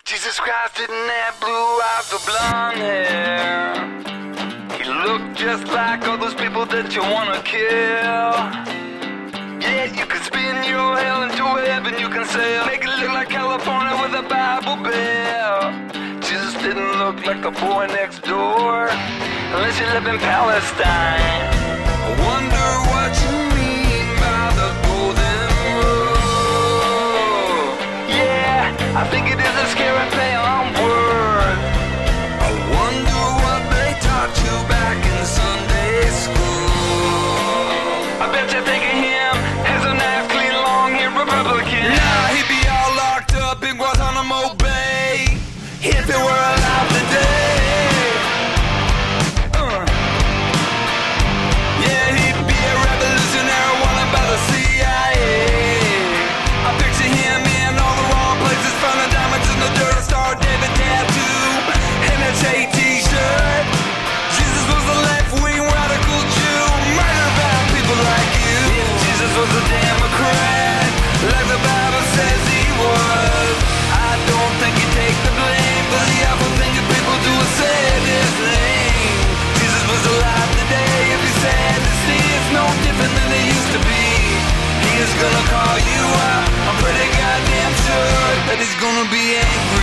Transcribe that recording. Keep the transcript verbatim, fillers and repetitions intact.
Jesus Christ didn't have blue eyes or blonde hair. He looked just like all those people that you wanna kill. Yeah, you can spin your hell into heaven, you can sail, make it look like California with a Bible Belt. Jesus didn't look like the boy next door, unless you live in Palestine. I wonder what you mean by the golden rule. Yeah, I think it is a scary play on words. I wonder what they taught you back in Sunday school. I bet you think of him as a nice, clean, long-haired Republican. Nah, he'd be all locked up in Guantanamo Bay if it were alive today. Uh. Yeah, he'd be a revolutionary wanted by the C I A. I picture him in all the wrong places, finding diamonds in the dirt, Star David tattoo, and a J t-shirt. Jesus was a left-wing radical Jew, murdered by people like you. If Jesus was a Democrat, like the Bible says he was, I don't think he'd take the blame for the awful thing that people do is say his name. Jesus was alive today. If he's sad to see, it's no different than it used to be. He is gonna call you out. I'm pretty goddamn sure that he's gonna be angry.